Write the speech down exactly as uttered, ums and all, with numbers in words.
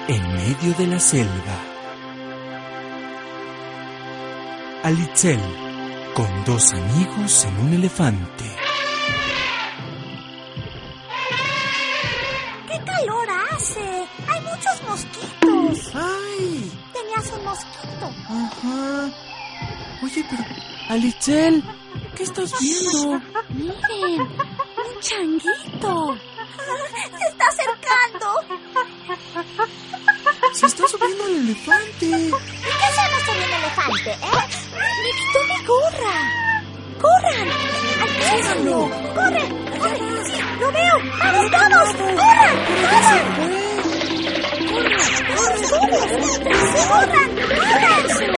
en medio de la selva. Alitzel, con dos amigos en un elefante. ¡Qué calor hace! ¡Hay muchos mosquitos! ¡Ay! Tenías un mosquito. Ajá. Oye, pero... Alitzel, ¿qué estás viendo? Miren, un changuito. Se está acercando. Se está subiendo al elefante. ¿Y qué hacemos con un elefante, eh? ¡Me quitó mi gorra! ¡Corran! ¡Alcánzalo! ¡Corre! ¡Corre! ¡Sí! ¡Lo veo! ¡Vamos todos! ¡Corran! ¡Corran! ¡Corran! ¡Corran! ¡Corran! ¡Corran!